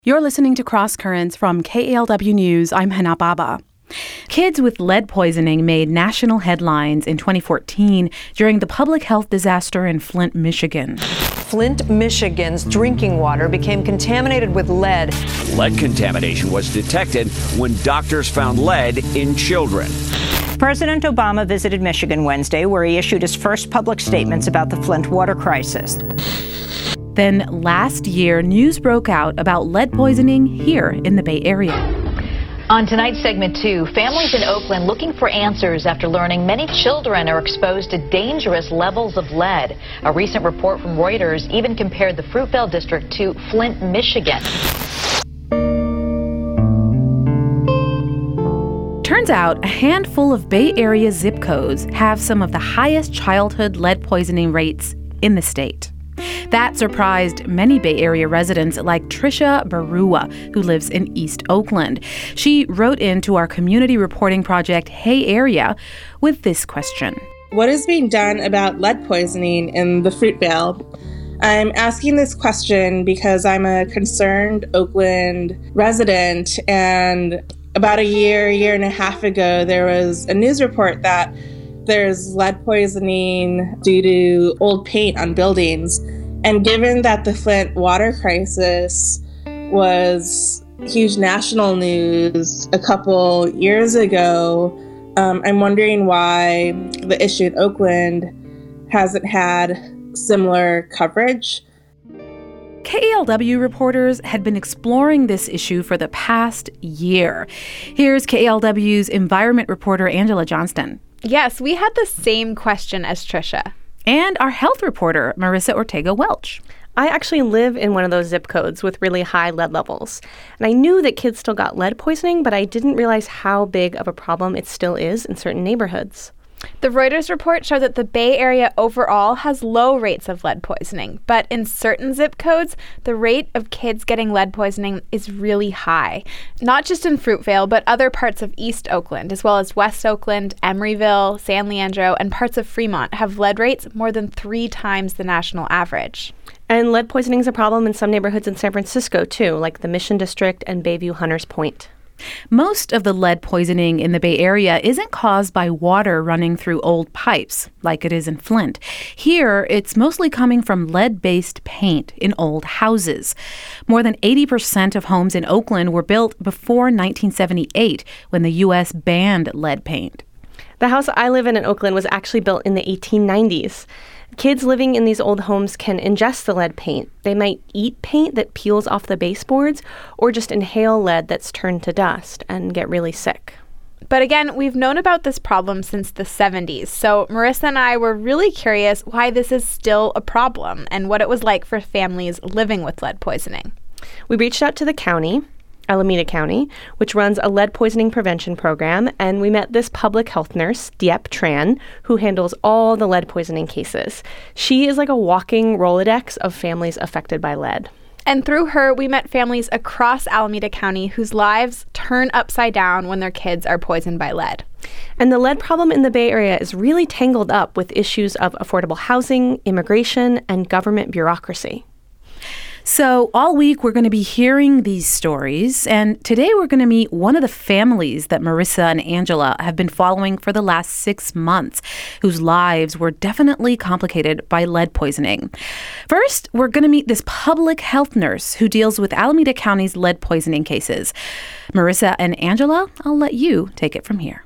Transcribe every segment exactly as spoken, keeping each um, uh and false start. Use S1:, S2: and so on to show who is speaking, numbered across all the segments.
S1: You're listening to Cross Currents from K A L W News. I'm Hana Baba. Kids with lead poisoning made national headlines in twenty fourteen during the public health disaster in Flint, Michigan.
S2: Flint, Michigan's drinking water became contaminated with lead.
S3: Lead contamination was detected when doctors found lead in children.
S4: President Obama visited Michigan Wednesday, where he issued his first public statements about the Flint water crisis.
S1: Then last year, news broke out about lead poisoning here in the Bay Area.
S5: On tonight's segment two, families in Oakland looking for answers after learning many children are exposed to dangerous levels of lead. A recent report from Reuters even compared the Fruitvale district to Flint, Michigan.
S1: Turns out a handful of Bay Area zip codes have some of the highest childhood lead poisoning rates in the state. That surprised many Bay Area residents like Trisha Barua, who lives in East Oakland. She wrote into our community reporting project, Hey Area, with this question.
S6: What is being done about lead poisoning in the Fruitvale? I'm asking this question because I'm a concerned Oakland resident, and about a year, year and a half ago, there was a news report that there's lead poisoning due to old paint on buildings. And given that the Flint water crisis was huge national news a couple years ago, um, I'm wondering why the issue in Oakland hasn't had similar coverage.
S1: K A L W reporters had been exploring this issue for the past year. Here's K A L W's environment reporter Angela Johnston.
S7: Yes, we had the same question as Trisha.
S1: And our health reporter, Marissa Ortega-Welch.
S8: I actually live in one of those zip codes with really high lead levels. And I knew that kids still got lead poisoning, but I didn't realize how big of a problem it still is in certain neighborhoods.
S7: The Reuters report showed that the Bay Area overall has low rates of lead poisoning, but in certain zip codes, the rate of kids getting lead poisoning is really high. Not just in Fruitvale, but other parts of East Oakland, as well as West Oakland, Emeryville, San Leandro, and parts of Fremont have lead rates more than three times the national average.
S8: And lead poisoning is a problem in some neighborhoods in San Francisco, too, like the Mission District and Bayview Hunters Point.
S1: Most of the lead poisoning in the Bay Area isn't caused by water running through old pipes, like it is in Flint. Here, it's mostly coming from lead-based paint in old houses. More than eighty percent of homes in Oakland were built before nineteen seventy-eight, when the U S banned lead paint.
S8: The house I live in in Oakland was actually built in the eighteen nineties. Kids living in these old homes can ingest the lead paint. They might eat paint that peels off the baseboards or just inhale lead that's turned to dust and get really sick.
S7: But again, we've known about this problem since the seventies, so Marissa and I were really curious why this is still a problem and what it was like for families living with lead poisoning.
S8: We reached out to the county, Alameda County, which runs a lead poisoning prevention program, and we met this public health nurse, Diep Tran, who handles all the lead poisoning cases. She is like a walking Rolodex of families affected by lead.
S7: And through her, we met families across Alameda County whose lives turn upside down when their kids are poisoned by lead.
S8: And the lead problem in the Bay Area is really tangled up with issues of affordable housing, immigration, and government bureaucracy.
S1: So all week, we're going to be hearing these stories, and today we're going to meet one of the families that Marissa and Angela have been following for the last six months, whose lives were definitely complicated by lead poisoning. First, we're going to meet this public health nurse who deals with Alameda County's lead poisoning cases. Marissa and Angela, I'll let you take it from here.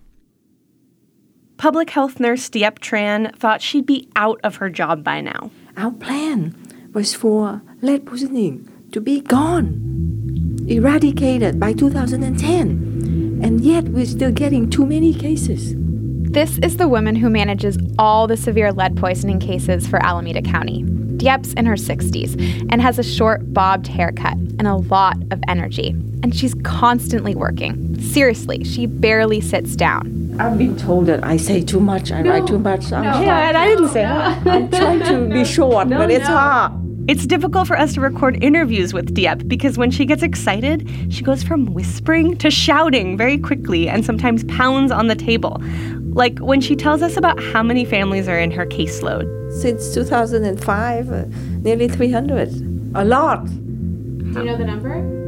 S8: Public health nurse Diep Tran thought she'd be out of her job by now.
S9: Our plan was for lead poisoning to be gone, eradicated by two thousand ten, and yet we're still getting too many cases.
S7: This is the woman who manages all the severe lead poisoning cases for Alameda County. Diep's in her sixties and has a short bobbed haircut and a lot of energy. And she's constantly working. Seriously, she barely sits down.
S9: I've been told that I say too much, I no, write too much. I'm
S8: no, yeah, and I didn't say that.
S9: I'm trying to be short, no, but it's no. hard.
S8: It's difficult for us to record interviews with Diep because when she gets excited, she goes from whispering to shouting very quickly and sometimes pounds on the table. Like when she tells us about how many families are in her caseload.
S9: Since two thousand five, uh, nearly three hundred. A lot.
S7: Do you know the number?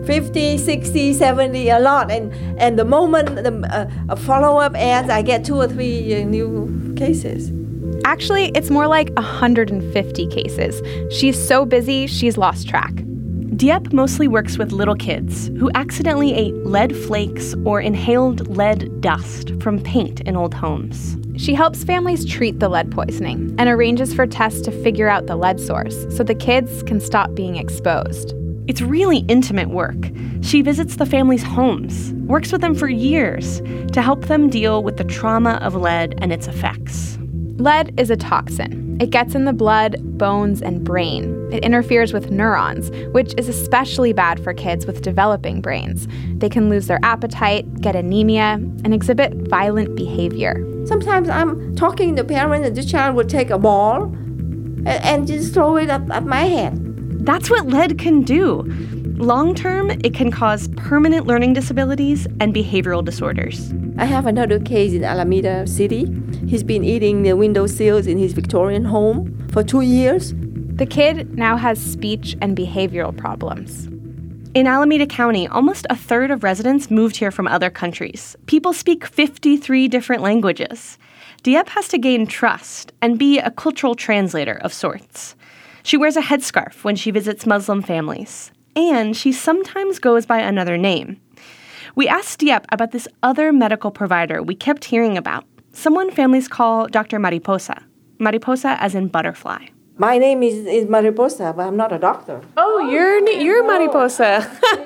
S9: fifty, sixty, seventy, a lot. And and the moment the uh, a follow-up ends, I get two or three uh, new cases.
S7: Actually, it's more like one hundred fifty cases. She's so busy, she's lost track.
S8: Dieppe mostly works with little kids who accidentally ate lead flakes or inhaled lead dust from paint in old homes.
S7: She helps families treat the lead poisoning and arranges for tests to figure out the lead source so the kids can stop being exposed.
S8: It's really intimate work. She visits the family's homes, works with them for years to help them deal with the trauma of lead and its effects.
S7: Lead is a toxin. It gets in the blood, bones, and brain. It interferes with neurons, which is especially bad for kids with developing brains. They can lose their appetite, get anemia, and exhibit violent behavior.
S9: Sometimes I'm talking to parents and the child will take a ball and, and just throw it up at my head.
S8: That's what lead can do. Long term, it can cause permanent learning disabilities and behavioral disorders.
S9: I have another case in Alameda City. He's been eating the windowsills in his Victorian home for two years.
S7: The kid now has speech and behavioral problems.
S8: In Alameda County, almost a third of residents moved here from other countries. People speak fifty-three different languages. Dieppe has to gain trust and be a cultural translator of sorts. She wears a headscarf when she visits Muslim families, and she sometimes goes by another name. We asked Dieppe about this other medical provider we kept hearing about, someone families call Doctor Mariposa. Mariposa as in butterfly.
S9: My name is, is Mariposa, but I'm not a doctor.
S8: Oh, you're you're Mariposa.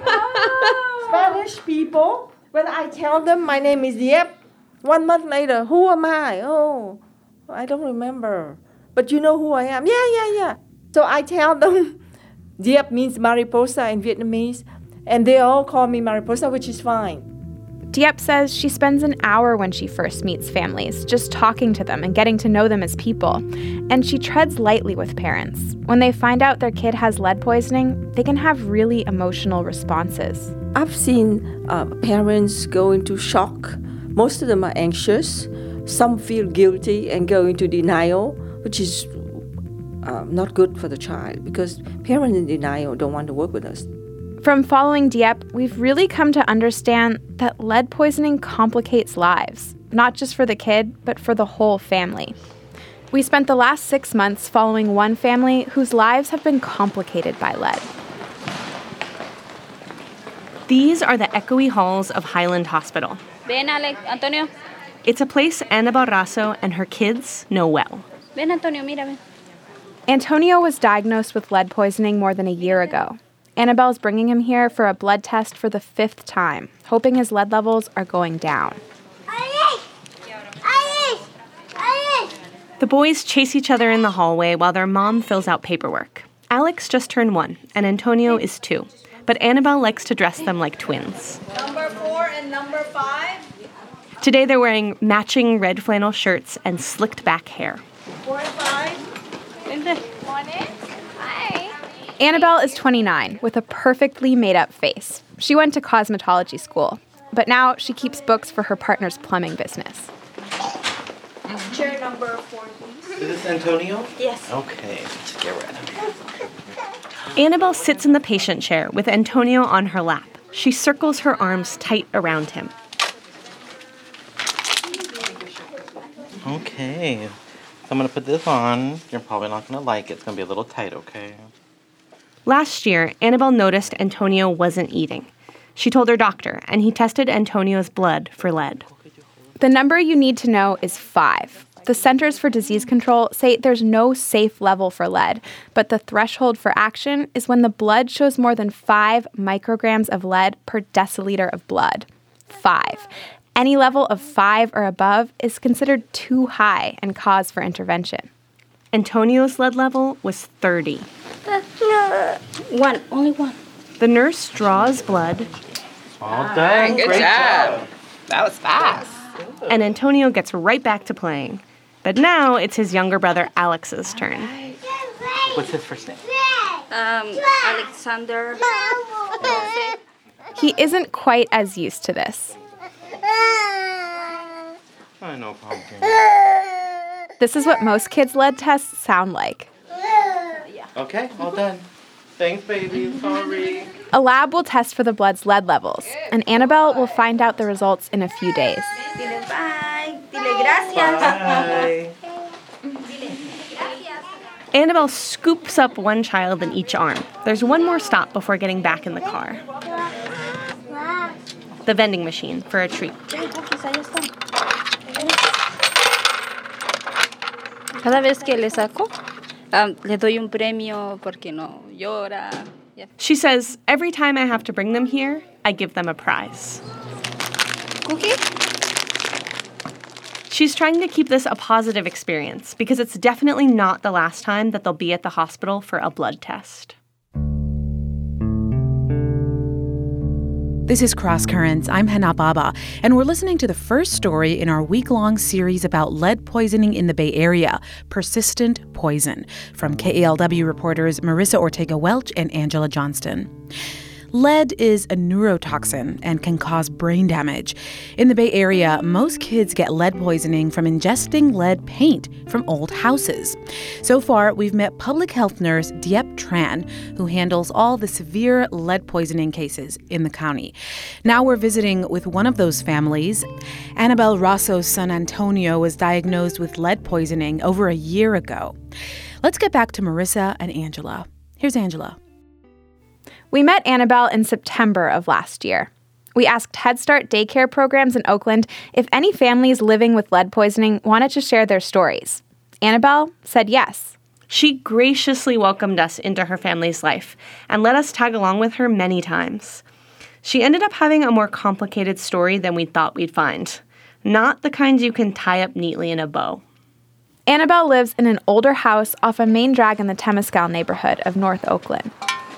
S9: Spanish people, when I tell them my name is Dieppe, one month later, who am I? Oh, I don't remember. But you know who I am? Yeah, yeah, yeah. So I tell them Dieppe means Mariposa in Vietnamese, and they all call me Mariposa, which is fine.
S7: Dieppe says she spends an hour when she first meets families, just talking to them and getting to know them as people. And she treads lightly with parents. When they find out their kid has lead poisoning, they can have really emotional responses.
S9: I've seen uh, parents go into shock. Most of them are anxious. Some feel guilty and go into denial, which is uh, not good for the child because parents in denial don't want to work with us.
S7: From following Dieppe, we've really come to understand that lead poisoning complicates lives, not just for the kid, but for the whole family. We spent the last six months following one family whose lives have been complicated by lead.
S8: These are the echoey halls of Highland Hospital.
S10: Ven, Alex, Antonio.
S8: It's a place Annabelle Rasso and her kids know well.
S10: Ven, Antonio, mira, ven.
S7: Antonio was diagnosed with lead poisoning more than a year ago. Annabelle's bringing him here for a blood test for the fifth time, hoping his lead levels are going down.
S8: The boys chase each other in the hallway while their mom fills out paperwork. Alex just turned one, and Antonio is two. But Annabelle likes to dress them like twins.
S10: Number four and number five.
S8: Today they're wearing matching red flannel shirts and slicked back hair.
S10: Four and five. Morning. Hi.
S7: Annabelle is twenty-nine, with a perfectly made-up face. She went to cosmetology school, but now she keeps books for her partner's plumbing business.
S10: Chair number four, please.
S11: Is this Antonio?
S10: Yes.
S11: Okay, let's get ready.
S8: Annabelle sits in the patient chair with Antonio on her lap. She circles her arms tight around him.
S11: Okay, so I'm going to put this on. You're probably not going to like it. It's going to be a little tight, okay?
S8: Last year, Annabelle noticed Antonio wasn't eating. She told her doctor, and he tested Antonio's blood for lead.
S7: The number you need to know is five. The Centers for Disease Control say there's no safe level for lead, but the threshold for action is when the blood shows more than five micrograms of lead per deciliter of blood. Five. Any level of five or above is considered too high and cause for intervention.
S8: Antonio's lead level was thirty.
S10: One, only one.
S8: The nurse draws blood.
S11: All done.
S12: Good
S11: Great
S12: job.
S11: job.
S12: That was fast.
S8: And Antonio gets right back to playing. But now it's his younger brother Alex's turn.
S11: What's his first name?
S10: Um, Alexander.
S7: He isn't quite as used to this.
S11: I know, pumpkin.
S7: This is what most kids' lead tests sound like.
S11: Okay, all done. Thanks, baby. Sorry.
S7: A lab will test for the blood's lead levels, and Annabelle will find out the results in a few days.
S10: Bye. Dile gracias.
S8: Annabelle scoops up one child in each arm. There's one more stop before getting back in the car. The vending machine for a treat.
S10: Cada vez que le saco, um, le doy un premio porque no llora. Yeah.
S8: She says, every time I have to bring them here, I give them a prize.
S10: Cookie?
S8: She's trying to keep this a positive experience because it's definitely not the last time that they'll be at the hospital for a blood test.
S1: This is Cross Currents. I'm Hana Baba, and we're listening to the first story in our week-long series about lead poisoning in the Bay Area, Persistent Poison, from K A L W reporters Marissa Ortega-Welch and Angela Johnston. Lead is a neurotoxin and can cause brain damage. In the Bay Area, most kids get lead poisoning from ingesting lead paint from old houses. So far, we've met public health nurse Diep Tran, who handles all the severe lead poisoning cases in the county. Now we're visiting with one of those families. Annabelle Rosso's son Antonio was diagnosed with lead poisoning over a year ago. Let's get back to Marissa and Angela. Here's Angela.
S7: We met Annabelle in September of last year. We asked Head Start daycare programs in Oakland if any families living with lead poisoning wanted to share their stories. Annabelle said yes.
S8: She graciously welcomed us into her family's life and let us tag along with her many times. She ended up having a more complicated story than we thought we'd find. Not the kind you can tie up neatly in a bow.
S7: Annabelle lives in an older house off a main drag in the Temescal neighborhood of North Oakland.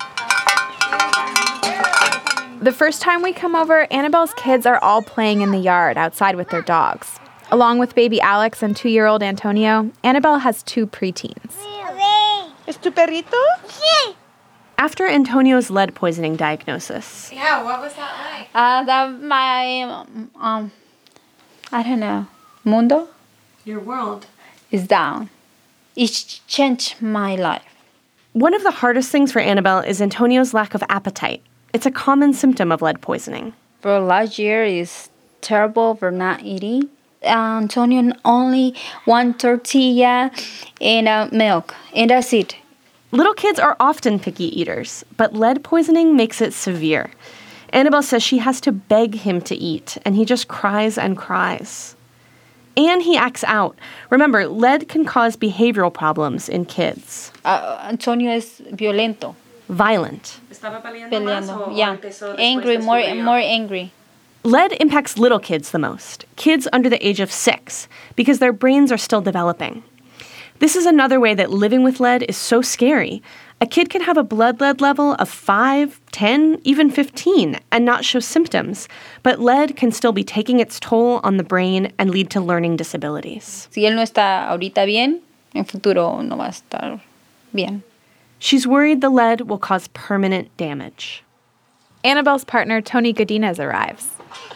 S7: The first time we come over, Annabelle's kids are all playing in the yard outside with their dogs. Along with baby Alex and two-year-old Antonio, Annabelle has two preteens.
S9: ¿Es tu perrito?
S8: Sí. After Antonio's lead poisoning diagnosis.
S7: Yeah, what was that like?
S10: Uh, that my, um, I don't know, mundo?
S8: Your world.
S10: Is down. It changed my life.
S8: One of the hardest things for Annabelle is Antonio's lack of appetite. It's a common symptom of lead poisoning.
S10: For last year is terrible for not eating. Uh, Antonio only one tortilla and uh, milk, and that's it.
S8: Little kids are often picky eaters, but lead poisoning makes it severe. Annabelle says she has to beg him to eat, and he just cries and cries. And he acts out. Remember, lead can cause behavioral problems in kids.
S10: Uh, Antonio es violento.
S8: Violent.
S10: Peleando, yeah. Angry, more, more angry.
S8: Lead impacts little kids the most, kids under the age of six, because their brains are still developing. This is another way that living with lead is so scary. A kid can have a blood lead level of five, ten, even fifteen, and not show symptoms, but lead can still be taking its toll on the brain and lead to learning disabilities.
S10: Si él no está ahorita bien, en futuro no va a estar bien.
S8: She's worried the lead will cause permanent damage.
S7: Annabelle's partner, Tony Godinez, arrives.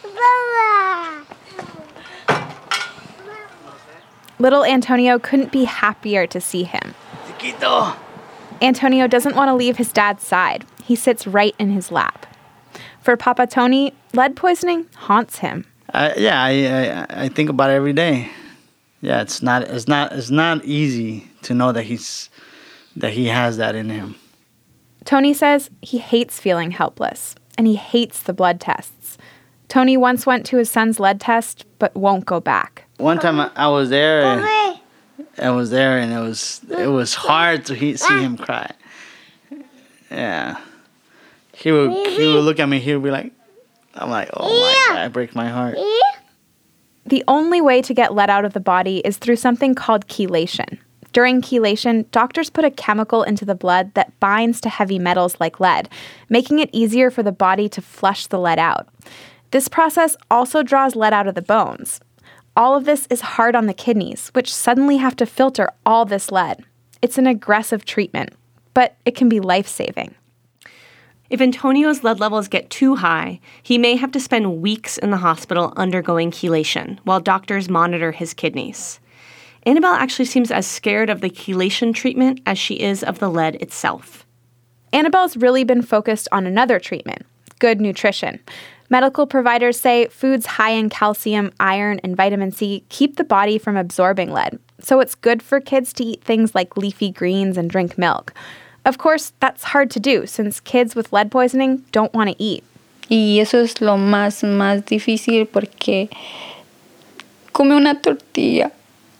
S7: Little Antonio couldn't be happier to see him.
S12: Chiquito.
S7: Antonio doesn't want to leave his dad's side. He sits right in his lap. For Papa Tony, lead poisoning haunts him.
S12: Uh, yeah, I, I I think about it every day. Yeah, it's not it's not it's not easy to know that he's that he has that in him.
S7: Tony says he hates feeling helpless, and he hates the blood tests. Tony once went to his son's lead test, but won't go back.
S12: One time I, I was there, and I was there, and it was it was hard to he, see him cry. Yeah, he would he would look at me. He would be like, I'm like, oh my God, I break my heart.
S7: The only way to get lead out of the body is through something called chelation. During chelation, doctors put a chemical into the blood that binds to heavy metals like lead, making it easier for the body to flush the lead out. This process also draws lead out of the bones. All of this is hard on the kidneys, which suddenly have to filter all this lead. It's an aggressive treatment, but it can be life-saving.
S8: If Antonio's lead levels get too high, he may have to spend weeks in the hospital undergoing chelation while doctors monitor his kidneys. Annabelle actually seems as scared of the chelation treatment as she is of the lead itself.
S7: Annabelle's really been focused on another treatment, good nutrition. Medical providers say foods high in calcium, iron, and vitamin C keep the body from absorbing lead. So it's good for kids to eat things like leafy greens and drink milk. Of course, that's hard to do since kids with lead poisoning don't want to eat.
S10: Y eso es lo más, más difícil porque come una tortilla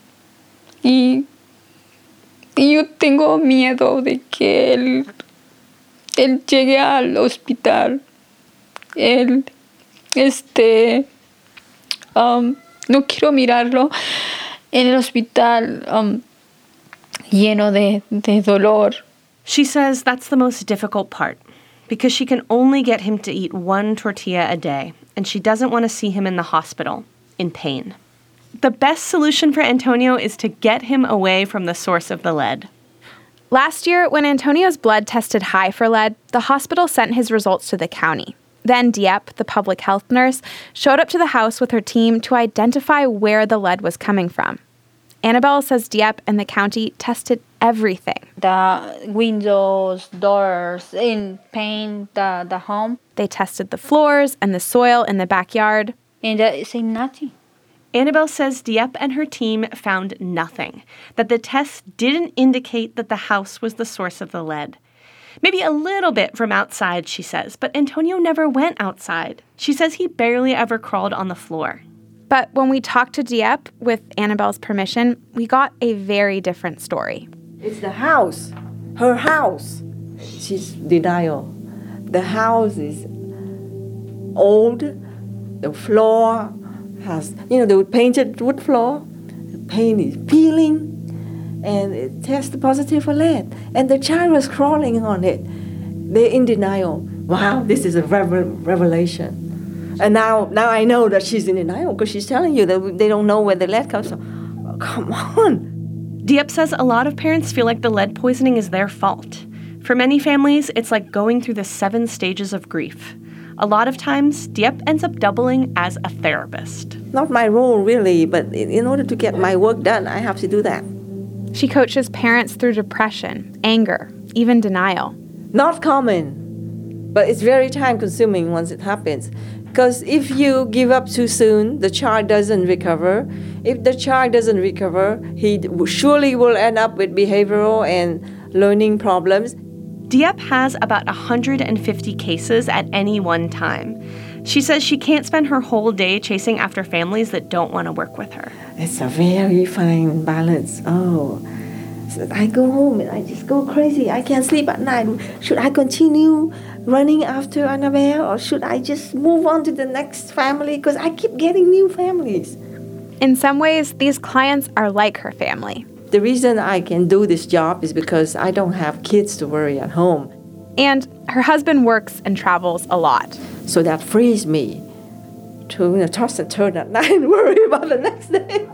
S10: y, y yo tengo miedo de que él, él llegue al hospital. Él, este, um, no quiero mirarlo en el hospital um, lleno de, de dolor.
S8: She says that's the most difficult part because she can only get him to eat one tortilla a day, and she doesn't want to see him in the hospital in pain. The best solution for Antonio is to get him away from the source of the lead.
S7: Last year, when Antonio's blood tested high for lead, the hospital sent his results to the county. Then Dieppe, the public health nurse, showed up to the house with her team to identify where the lead was coming from. Annabelle says Dieppe and the county tested everything.
S10: The windows, doors, and paint the, the home.
S7: They tested the floors and the soil in the backyard.
S10: And they say nothing.
S8: Annabelle says Dieppe and her team found nothing, that the tests didn't indicate that the house was the source of the lead. Maybe a little bit from outside, she says, but Antonio never went outside. She says he barely ever crawled on the floor.
S7: But when we talked to Dieppe, with Annabelle's permission, we got a very different story.
S9: It's the house, her house. She's denial. The house is old, the floor has, you know, the painted wood floor, the paint is peeling, and it tested positive for lead. And the child was crawling on it. They're in denial. Wow, this is a revel- revelation. And now, now I know that she's in denial because she's telling you that they don't know where the lead comes from. Oh, come on.
S8: Dieppe says a lot of parents feel like the lead poisoning is their fault. For many families, it's like going through the seven stages of grief. A lot of times, Dieppe ends up doubling as a therapist.
S9: Not my role, really, but in order to get my work done, I have to do that.
S7: She coaches parents through depression, anger, even denial.
S9: Not common, but it's very time-consuming once it happens. Because if you give up too soon, the child doesn't recover. If the child doesn't recover, he surely will end up with behavioral and learning problems.
S8: Dieppe has about one hundred fifty cases at any one time. She says she can't spend her whole day chasing after families that don't want to work with her.
S9: It's a very fine balance. Oh, so I go home and I just go crazy. I can't sleep at night. Should I continue running after Annabelle, or should I just move on to the next family? Because I keep getting new families.
S7: In some ways, these clients are like her family.
S9: The reason I can do this job is because I don't have kids to worry at home.
S7: And her husband works and travels a lot.
S9: So that frees me to, you know, toss and turn at night and worry about the next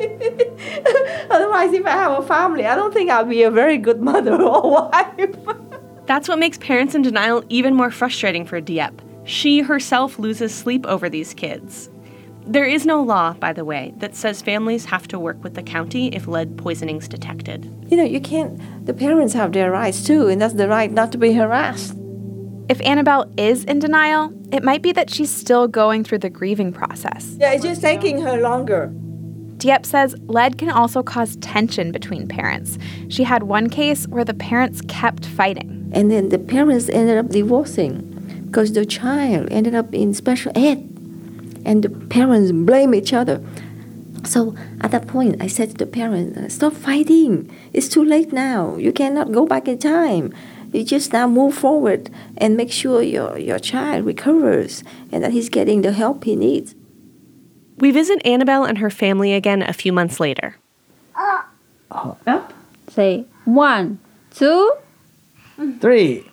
S9: day. Otherwise, if I have a family, I don't think I'll be a very good mother or wife.
S8: That's what makes parents in denial even more frustrating for Dieppe. She herself loses sleep over these kids. There is no law, by the way, that says families have to work with the county if lead poisoning's detected.
S9: You know, you can't, the parents have their rights too, and that's the right not to be harassed.
S7: If Annabelle is in denial, it might be that she's still going through the grieving process.
S9: Yeah, it's just taking her longer.
S7: Dieppe says lead can also cause tension between parents. She had one case where the parents kept fighting.
S9: And then the parents ended up divorcing because the child ended up in special ed. And the parents blame each other. So at that point, I said to the parents, stop fighting. It's too late now. You cannot go back in time. You just now move forward and make sure your, your child recovers and that he's getting the help he needs.
S8: We visit Annabelle and her family again a few months later.
S10: Uh, up. Say one, two,
S12: three.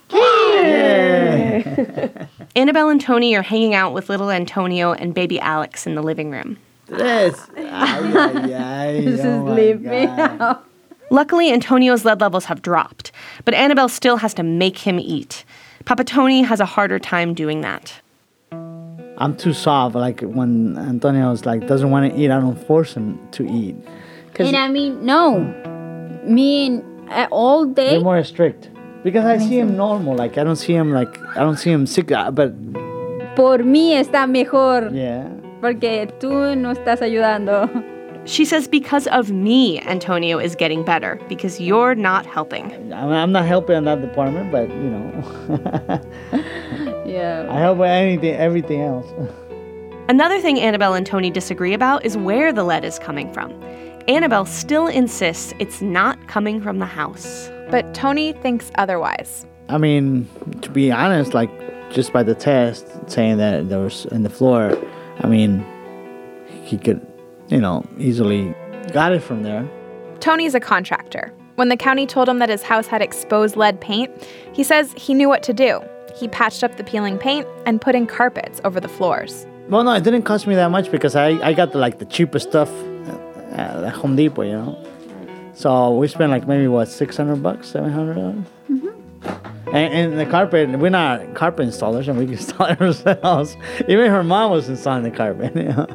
S8: Yeah. Annabelle and Tony are hanging out with little Antonio and baby Alex in the living room.
S12: This, ay, ay, ay,
S10: this
S12: oh
S10: is leave me out.
S8: Luckily, Antonio's lead levels have dropped, but Annabelle still has to make him eat. Papa Tony has a harder time doing that.
S12: I'm too soft. Like when Antonio's like doesn't want to eat, I don't force him to eat.
S10: And I mean, no, me uh, all day.
S12: They're more strict. Because I see him normal. Like, I don't see him, like, I don't see him sick. But...
S10: Por mí está mejor.
S12: Yeah.
S10: Porque tú no estás ayudando.
S8: She says because of me, Antonio is getting better, because you're not helping.
S12: I mean, I'm not helping in that department, but, you know.
S10: Yeah.
S12: I help with anything, everything else.
S8: Another thing Annabelle and Tony disagree about is where the lead is coming from. Annabelle still insists it's not coming from the house.
S7: But Tony thinks otherwise.
S12: I mean, to be honest, like, just by the test saying that there was in the floor, I mean, he could, you know, easily got it from there.
S7: Tony's a contractor. When the county told him that his house had exposed lead paint, he says he knew what to do. He patched up the peeling paint and put in carpets over the floors.
S12: Well, no, it didn't cost me that much because I, I got the, like the cheapest stuff at Home Depot, you know. So we spent like maybe what six hundred bucks, seven hundred dollars. Mm-hmm. And, and the carpet, we're not carpet installers, and we can install it ourselves. Even her mom was installing the carpet. You know?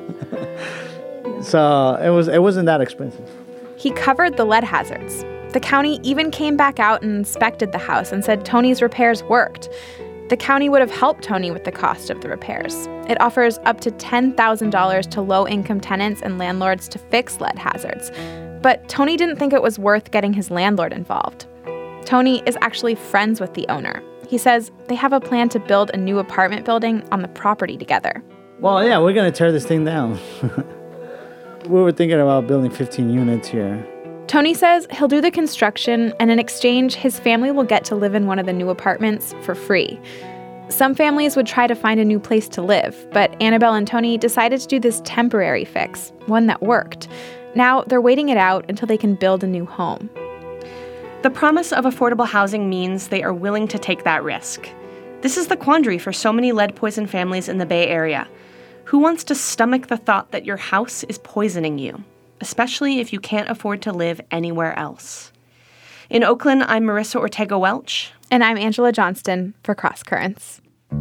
S12: So it was it wasn't that expensive.
S7: He covered the lead hazards. The county even came back out and inspected the house and said Tony's repairs worked. The county would have helped Tony with the cost of the repairs. It offers up to ten thousand dollars to low-income tenants and landlords to fix lead hazards. But Tony didn't think it was worth getting his landlord involved. Tony is actually friends with the owner. He says they have a plan to build a new apartment building on the property together.
S12: Well, yeah, we're going to tear this thing down. We were thinking about building fifteen units here.
S7: Tony says he'll do the construction, and in exchange, his family will get to live in one of the new apartments for free. Some families would try to find a new place to live, but Annabelle and Tony decided to do this temporary fix, one that worked. Now they're waiting it out until they can build a new home.
S8: The promise of affordable housing means they are willing to take that risk. This is the quandary for so many lead-poisoned families in the Bay Area. Who wants to stomach the thought that your house is poisoning you, especially if you can't afford to live anywhere else? In Oakland, I'm Marissa Ortega-Welch.
S7: And I'm Angela Johnston for Cross Currents.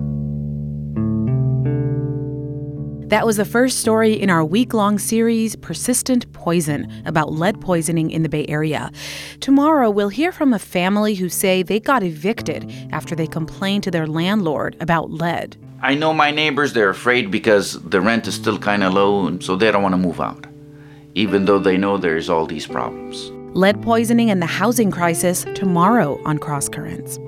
S1: That was the first story in our week-long series, Persistent Poison, about lead poisoning in the Bay Area. Tomorrow, we'll hear from a family who say they got evicted after they complained to their landlord about lead.
S13: I know my neighbors, they're afraid because the rent is still kind of low, and so they don't want to move out, even though they know there's all these problems.
S1: Lead poisoning and the housing crisis tomorrow on Cross Currents.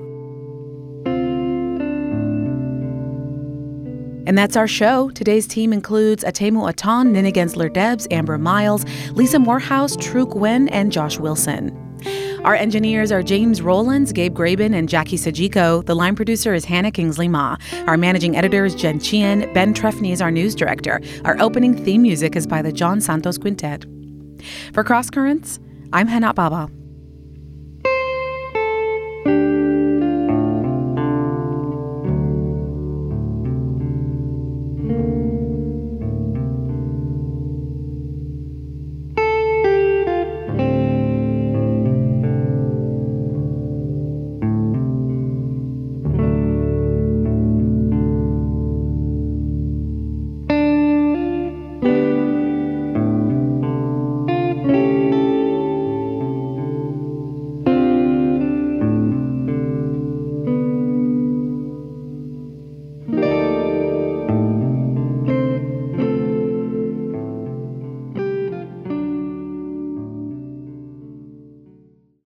S1: And that's our show. Today's team includes Atemu Atan, Nina Gensler-Debs, Amber Miles, Lisa Morehouse, True Gwen, and Josh Wilson. Our engineers are James Rowlands, Gabe Graben, and Jackie Sajiko. The line producer is Hannah Kingsley-Ma. Our managing editor is Jen Chien. Ben Trefny is our news director. Our opening theme music is by the John Santos Quintet. For Cross Currents, I'm Hannah Baba.